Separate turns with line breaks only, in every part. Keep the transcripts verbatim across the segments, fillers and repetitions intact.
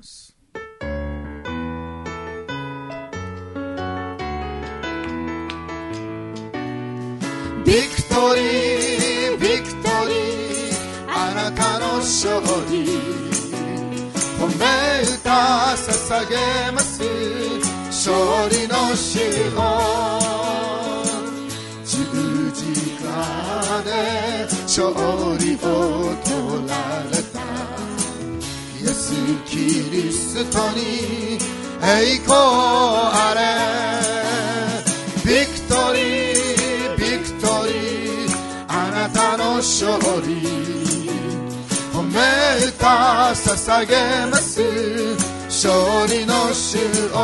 。ビクトリー、ビクトリー、あなたの勝利、褒め歌捧げます。勝利の主を十字架で勝利を取られたイエス・キリストに栄光あれ。ビクトリー、ビクトリー、あなたの勝利、褒め歌捧げます。勝利の主を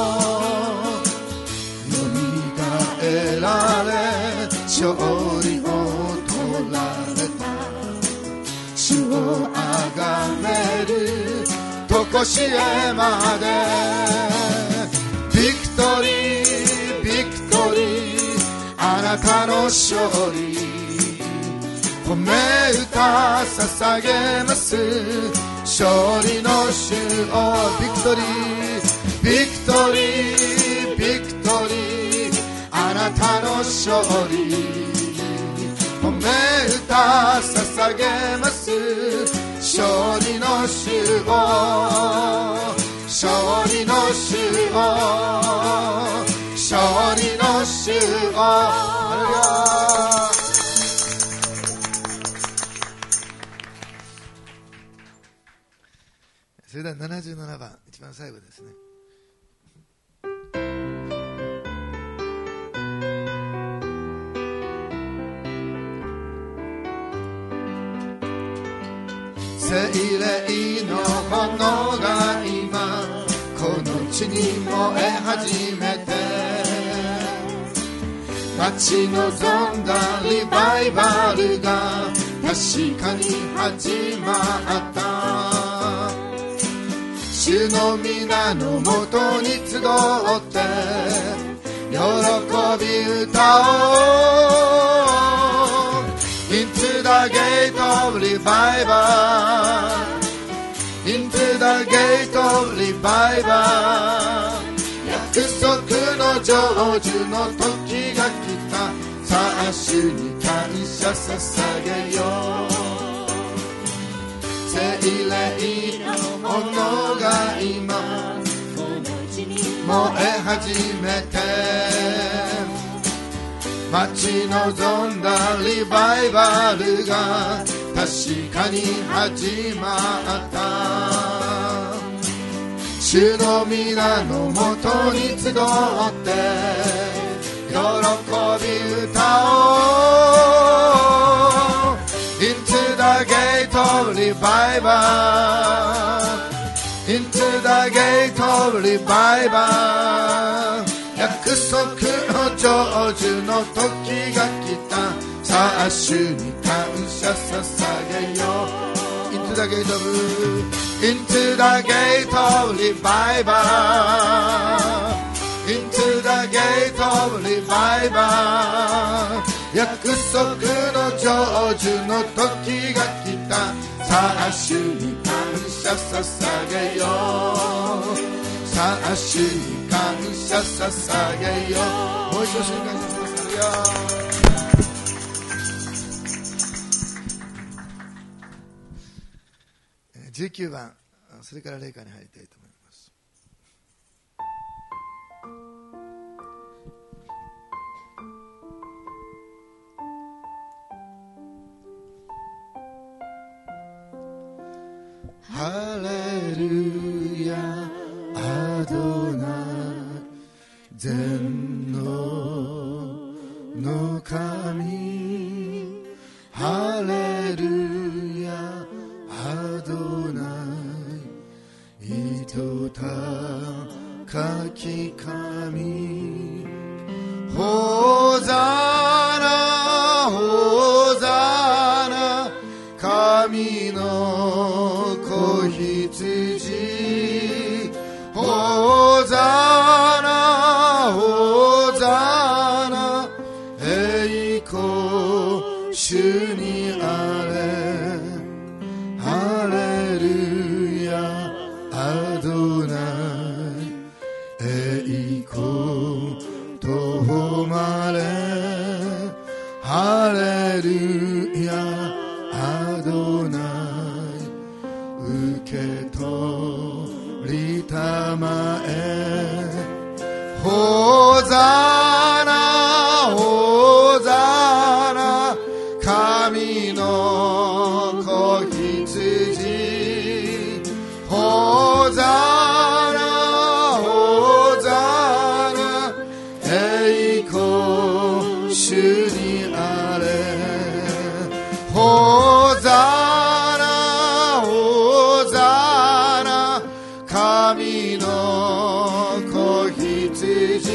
よみがえられ勝利を取られた主をあがめるとこしえまで。ビクトリー、ビクトリー、あなたの勝利、褒め歌捧げます。勝利の主をビクトリー、ビクトリー、ビクトリー、あなたの勝利、褒め歌捧げます。勝利の主を、勝利の主を、勝利の主を。ハレルヤ。それではななじゅうななばん、一番最後ですね。聖霊の炎が今この地に燃え始めて、待ち望んだリバイバルが確かに始まった。主の皆のもとに集って喜び歌おう。 Into the gate of revival, Into the gate of revival、 約束の成就の時が来た。さあ主に感謝捧げよう。聖霊の炎が今燃え始めて、待ち望んだリバイバルが確かに始まった。主の皆のもとに集って喜び歌おう。 Into the gate of revival, Into the gate of revival、 約束の成就の時が来た。さあ主に感謝捧げよう。 Into the gate of Into the gate of revival, Into the gate of revival、 約束の成就の時が来た。さあ主に感謝捧げよう。さあ主に感謝捧げよう。もう一度主に感謝捧げよう。じゅうきゅうばん、それから霊歌に入りたいと思います。ハレルヤアドナイ、全能の神、ハレルヤアドナイ、糸高き神、ホザナホザナ、神の子羊、ホザナホザナ、栄光主にあれ、ハレルヤアけ取りたまえホザナホザナ神の子羊ホザナホザナ栄光主にあれホザナホザナ神の子羊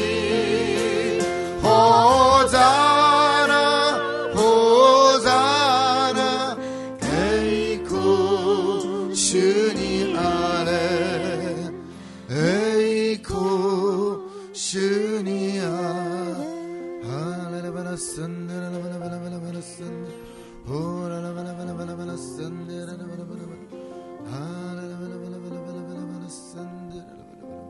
ホザナホザナ栄光主にあれ栄光主にあれハララバラスンデララバラバラバラバラスンデホララバラバラバラバラスンデララバラバラバラハララバラバラバラバラバラバラスンデララバラバラ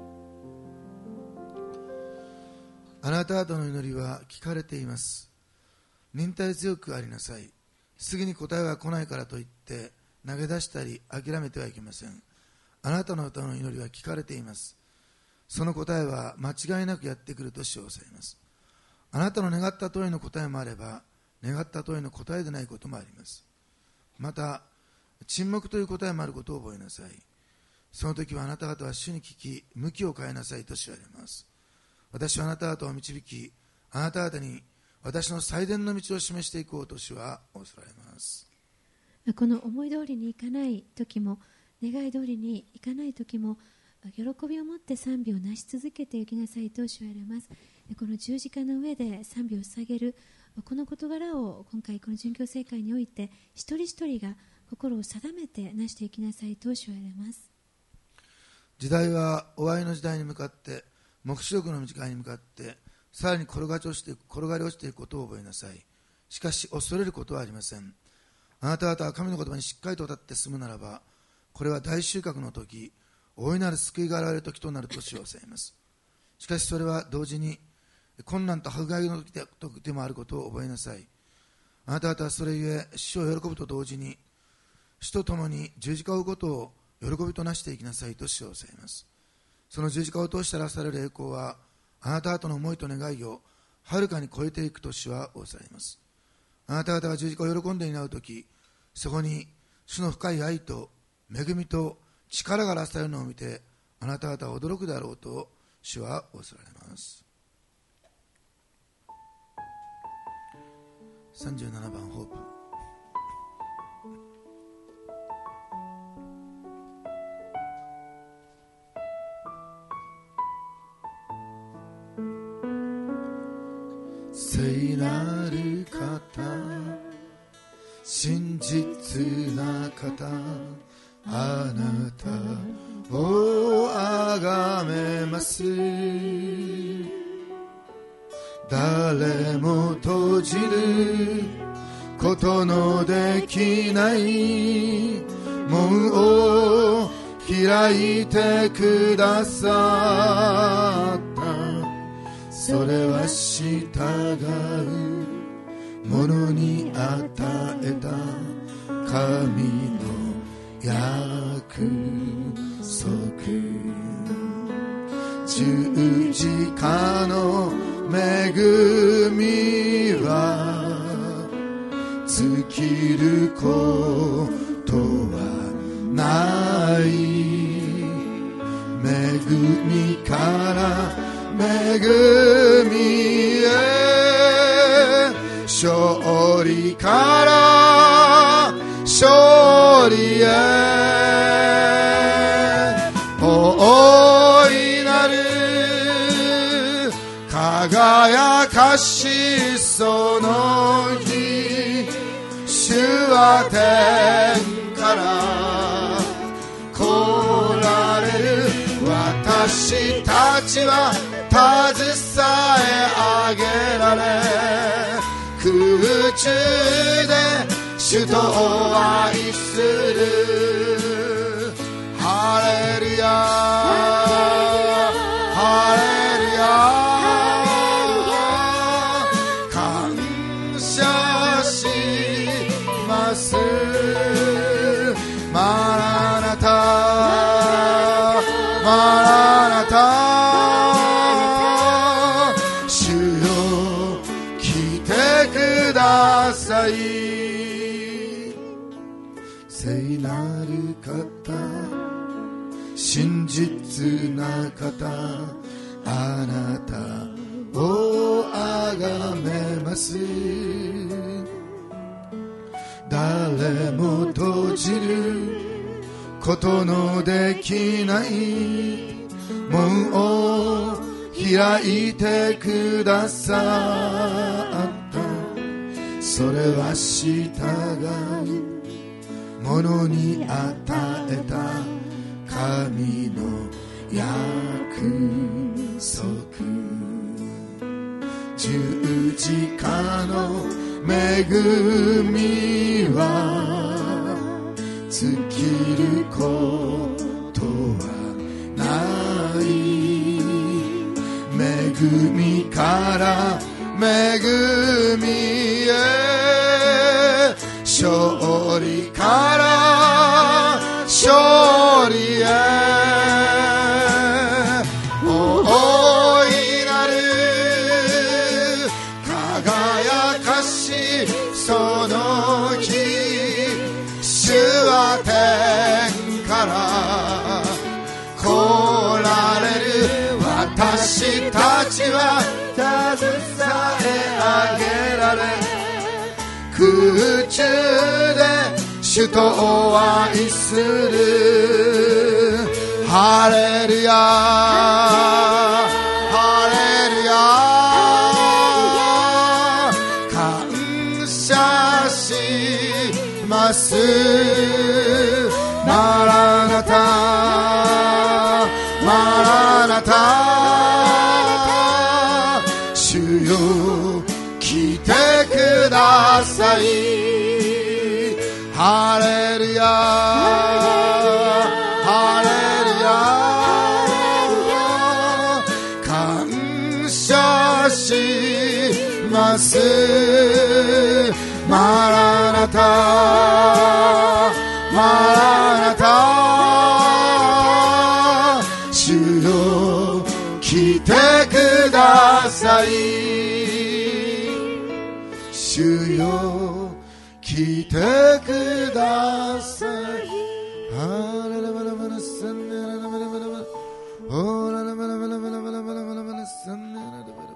あなた方の祈りは聞かれています。忍耐強くありなさい。すぐに答えは来ないからといって投げ出したり諦めてはいけません。あなたの歌の祈りは聞かれています。その答えは間違いなくやってくると主はおっしゃいます。あなたの願った通りの答えもあれば願った通りの答えでないこともあります。また沈黙という答えもあることを覚えなさい。その時はあなた方は主に聞き向きを変えなさいと主は言われます。私はあなた方を導きあなた方に私の最善の道を示していこうと主は仰せられます。
この思い通りにいかない時も願い通りにいかない時も喜びを持って賛美をなし続けていきなさいと主は言われます。この十字架の上で賛美を捧げるこの事柄を今回この殉教聖会において一人一人が心を定めてなしていきなさいと主は言われます。
時代は終わりの時代に向かって黙示録の短いに向かってさらに転がり落ちていく転がり落ちていくことを覚えなさい。しかし恐れることはありません。あなた方は神の言葉にしっかりと立って進むならばこれは大収穫の時大いなる救いが現れる時となると主はおっしゃいます。しかしそれは同時に困難と迫害の時でもあることを覚えなさい。あなた方はそれゆえ主を喜ぶと同時に主と共に十字架を追うことを喜びとなしていきなさいと主はおっしゃいます。その十字架を通して表される栄光はあなた方の思いと願いをはるかに超えていくと主は仰せられます。あなた方が十字架を喜んで担うときそこに主の深い愛と恵みと力が表されるのを見てあなた方は驚くだろうと主は仰せられます。さんじゅうななばんホープ。聖なる方真実な方あなたをあがめます。誰も閉じることのできない門を開いてくださった。それは従う者に与えた神の約束。十字架の恵みは尽きることはない。恵みから恵みへ勝利から勝利へ大いなる輝かしその日主は天から来られる。私たちは携え上げられ空中で主と愛する。ハレルヤハレルヤ感謝します。マラナタなる方、真実な方、あなたをあがめます。誰も閉じることのできない門を開いてくださった。それは従う者に与えた神の約束。十字架の恵みは尽きることはない。恵みから恵みへ、勝利から勝利へ、大いなる輝かしその日、主は天から来られる。私たちは携え上げられ、空中で主とお会いする。ハレルヤハレルヤ、感謝します。マラナタマラナタ、主よ来てください。ハレルヤハレルヤ、感謝します。マラナタマラナタ、主よ来てください。主よ来てください。ハララバラバラサンネララバラバラバラ、オララバラバラバラバラバラバラバラサンネララバラバラ。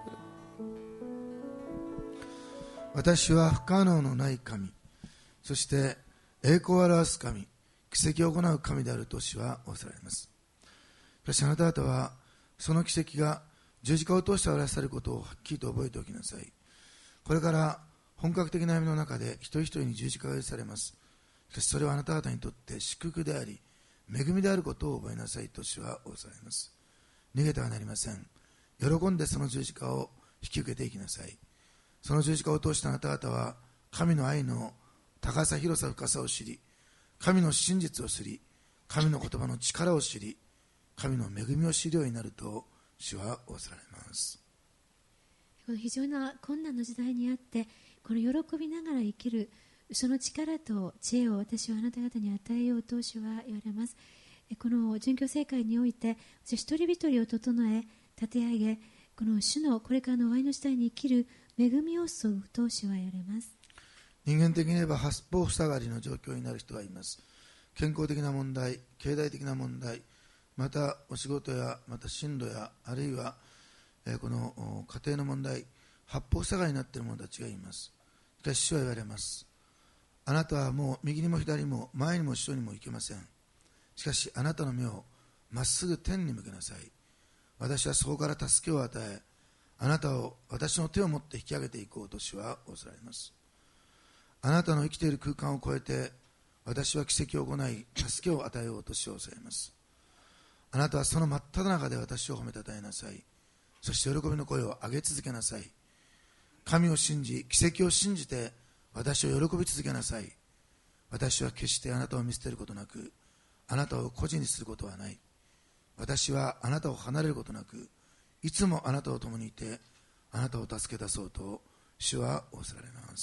私は不可能のない神、そして栄光を表す神、奇跡を行う神であると主は仰せられます。しかしあなた方はその奇跡が十字架を通して表されることをはっきりと覚えておきなさい。これから本格的な歩みの中で一人一人に十字架が許されます。しかしそれはあなた方にとって祝福であり恵みであることを覚えなさいと主は仰せられます。逃げてはなりません。喜んでその十字架を引き受けていきなさい。その十字架を通してあなた方は神の愛の高さ、広さ、深さを知り、神の真実を知り、神の言葉の力を知り、神の恵みを知るようになると主は仰せられます。
この非常な困難の時代にあって、この喜びながら生きるその力と知恵を私はあなた方に与えようと主は言われます。この殉教聖会において一人一人を整え立て上げ、この主のこれからの終わりの時代に生きる恵みを注ぐと主は言われます。
人間的に言えば八方塞がりの状況になる人がいます。健康的な問題、経済的な問題、またお仕事やまた進路やあるいは、えー、この家庭の問題、八方塞がりになっている者たちがいます。しかし主は言われます。あなたはもう右にも左にも前にも後ろにも行けません。しかしあなたの目をまっすぐ天に向けなさい。私はそこから助けを与え、あなたを私の手を持って引き上げていこうと主は仰せられます。あなたの生きている空間を超えて私は奇跡を行い助けを与えようと主は仰せられます。あなたはその真っ只中で私を褒めたたえなさい。そして喜びの声を上げ続けなさい。神を信じ、奇跡を信じて私を喜び続けなさい。私は決してあなたを見捨てることなく、あなたを孤児にすることはない。私はあなたを離れることなく、いつもあなたと共にいてあなたを助け出そうと主は仰せられます。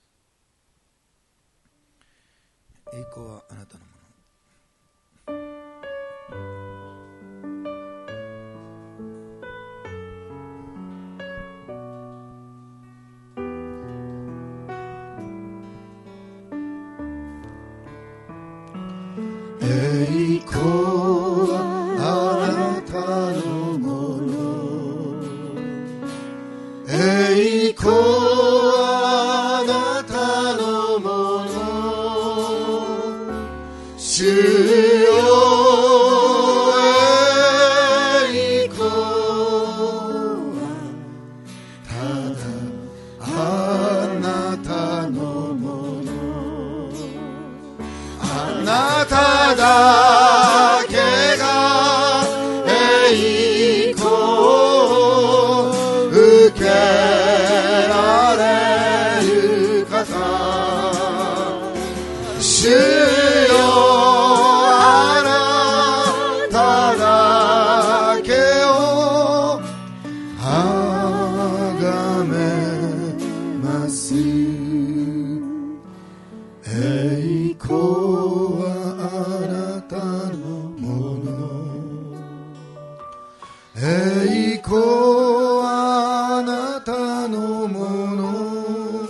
栄光はあなたのもの。 栄光はあなたのもの、栄光はあなたのもの、主よ栄光はただあなたのもの、あなただけが栄光を受けられる方、主よあなただけをあがめます。栄光はあなたのもの、栄光はあなたのもの、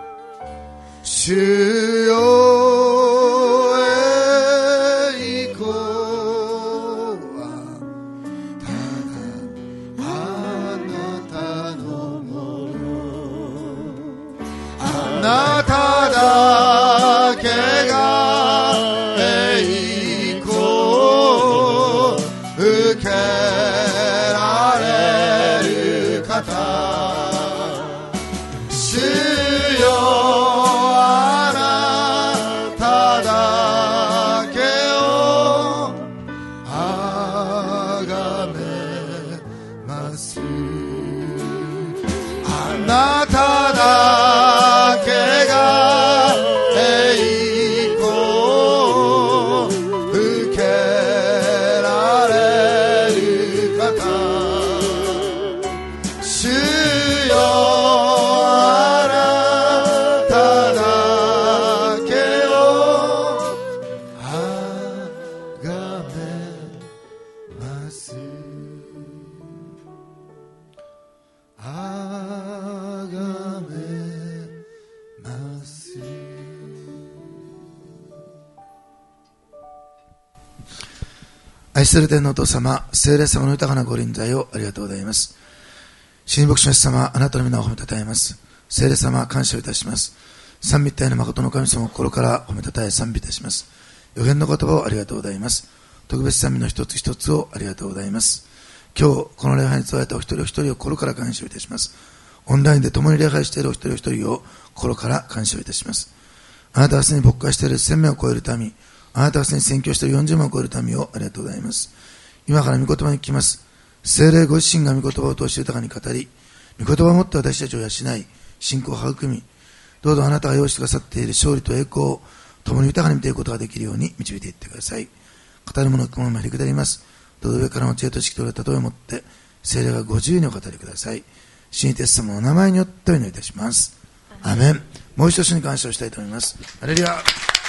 主よ栄光はただあなたのもの、あなただけが栄光を受けられる方、主よあなただけをあがめます。あなただけが栄光を受けられる方、主よあなただけをあがめます。あがめます。愛する天のお父様、聖霊様の豊かなご臨在をありがとうございます。神牧師の主様、あなたの皆を褒めたたえます。聖霊様、感謝をいたします。三位一体の誠の神様を心から褒めたたえ賛美いたします。予言の言葉をありがとうございます。特別賛美の一つ一つをありがとうございます。今日この礼拝に伝えたお一人お一人を心から感謝をいたします。オンラインで共に礼拝しているお一人お一人を心から感謝をいたします。あなたがすでに牧会している千名を超える民、あなたがすでに宣教しているよんじゅうまんを超える民をありがとうございます。今から御言葉に聞きます。聖霊ご自身が御言葉を通して豊かに語り、御言葉をもって私たちを養い、信仰を育み、どうぞあなたが用意してくださっている勝利と栄光を共に豊かに見ていくことができるように導いていってください。語る者の心もへりくだります。どうぞ上からの知恵と識と例えをもって聖霊がご自由にお語りください。主イエス様の名前によってお祈りいたします。アーメン。もう一度主に感謝をしたいと思います。ハレルヤ。